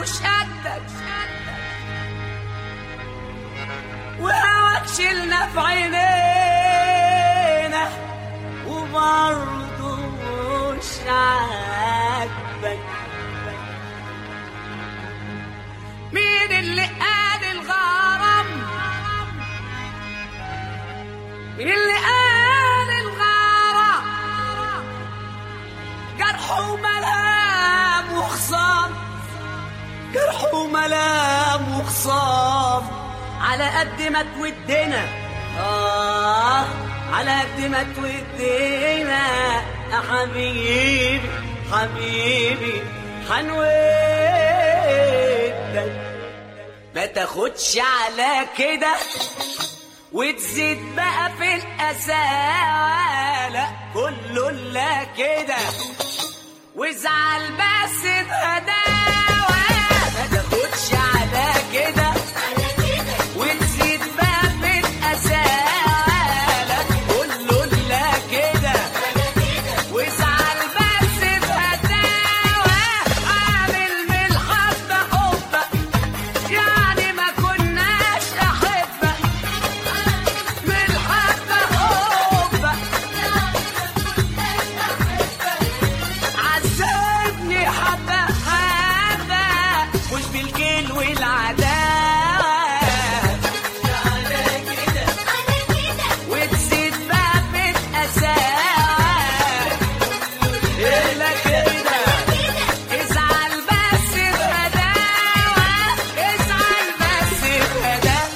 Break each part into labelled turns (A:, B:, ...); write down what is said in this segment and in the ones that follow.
A: مش قدك وهواك شلنا في عينينا وبرضه مش عاجبك. مين اللي قال الغرام؟ مين اللي قال الغرام جرح وملام وخصام؟ جرح وملام وخصام على قد ما تودينا على قد ما تودينا يا حبيبي حبيبي حنودك. ما تاخدش على كده وتزيد بقى في القساوة، لا كله لا كده وازعل بس بهداوة. ما تاخدش على كده وتزيد بقى في القساوة، لا كله لا كده وازعل بس بهداوة. عامل من الحب حبك يعني ما كناش أحبك، من الحب حبك عذبني حبة حبة مش بالكيل والعداوة. وتزيد بقى في القساوة، إلا كده ازعل بس بهداوة، ازعل بس بهداوة.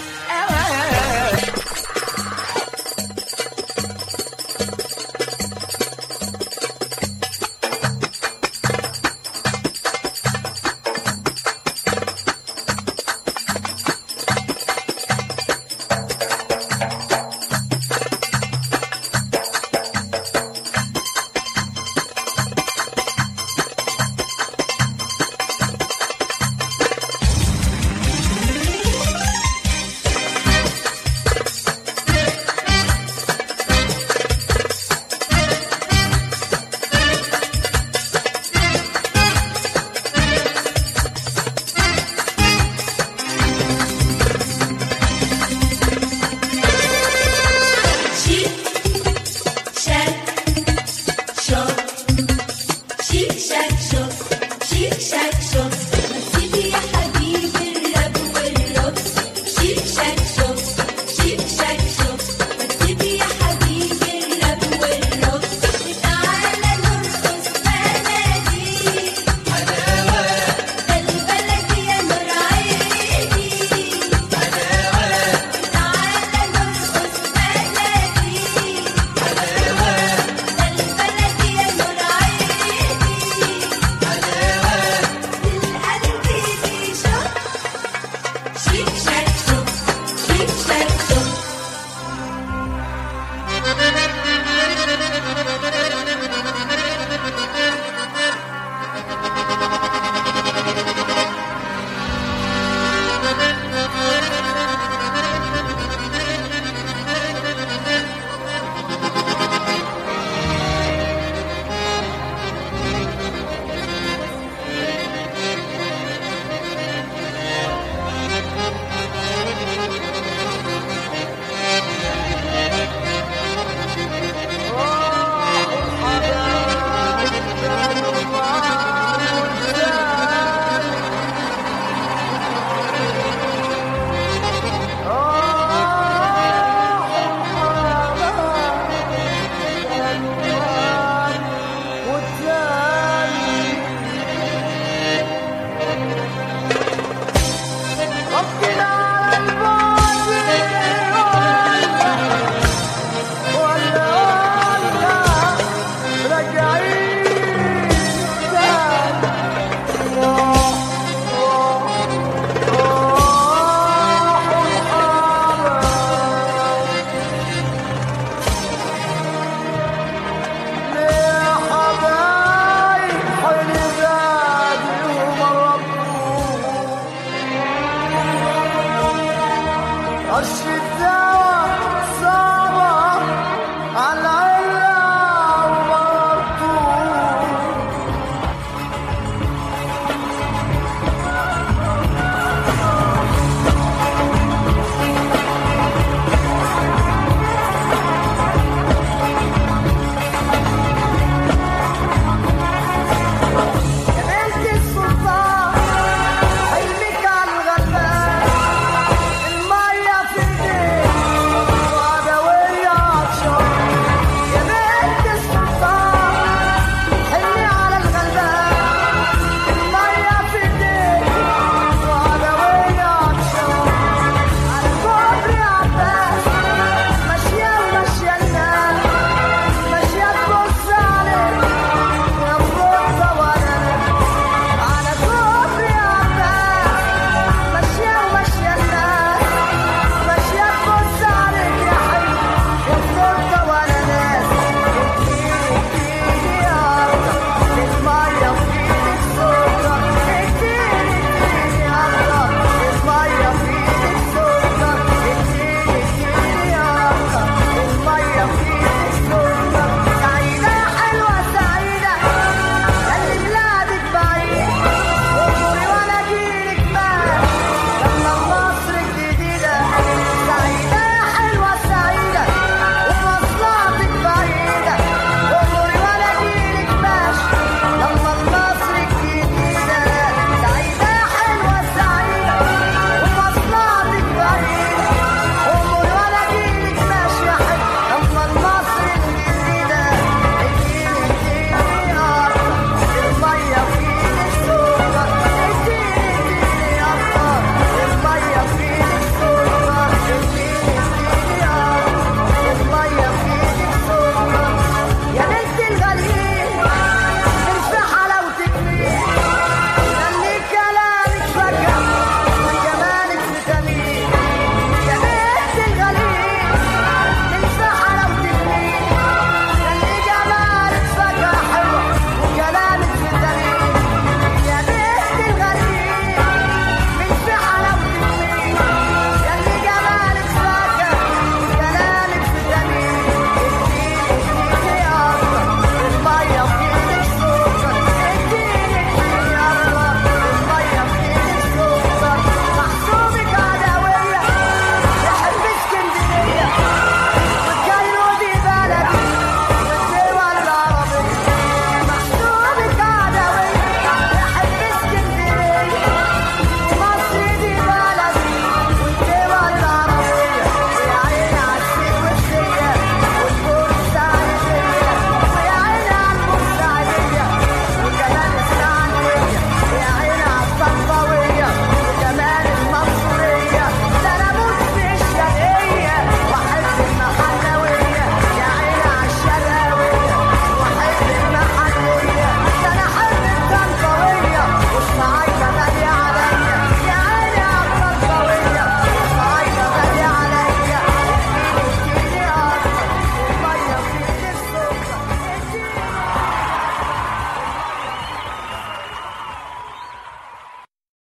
B: عرش الدواء